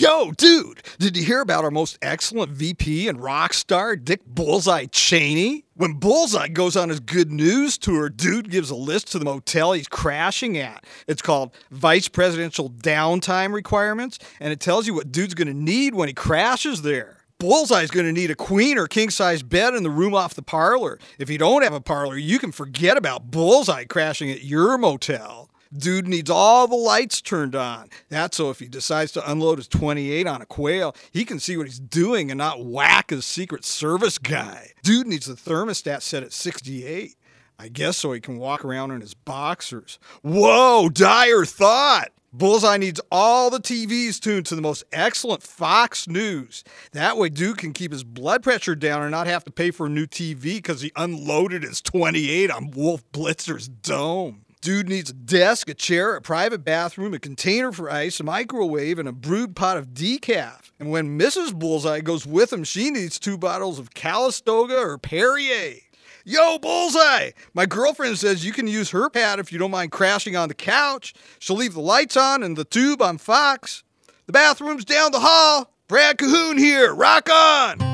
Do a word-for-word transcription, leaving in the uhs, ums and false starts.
Yo, dude, did you hear about our most excellent V P and rock star, Dick Bullseye Cheney? When Bullseye goes on his good news tour, dude gives a list to the motel he's crashing at. It's called Vice Presidential Downtime Requirements, and it tells you what dude's going to need when he crashes there. Bullseye's going to need a queen or king-size bed in the room off the parlor. If you don't have a parlor, you can forget about Bullseye crashing at your motel. Dude needs all the lights turned on. That's so if he decides to unload his twenty-eight on a quail, he can see what he's doing and not whack his Secret Service guy. Dude needs the thermostat set at sixty-eight. I guess so he can walk around in his boxers. Whoa, dire thought! Bullseye needs all the T Vs tuned to the most excellent Fox News. That way dude can keep his blood pressure down and not have to pay for a new T V because he unloaded his twenty-eight on Wolf Blitzer's dome. Dude needs a desk, a chair, a private bathroom, a container for ice, a microwave, and a brewed pot of decaf. And when Missus Bullseye goes with him, she needs two bottles of Calistoga or Perrier. Yo, Bullseye! My girlfriend says you can use her pad if you don't mind crashing on the couch. She'll leave the lights on and the tube on Fox. The bathroom's down the hall. Brad Cahoon here. Rock on!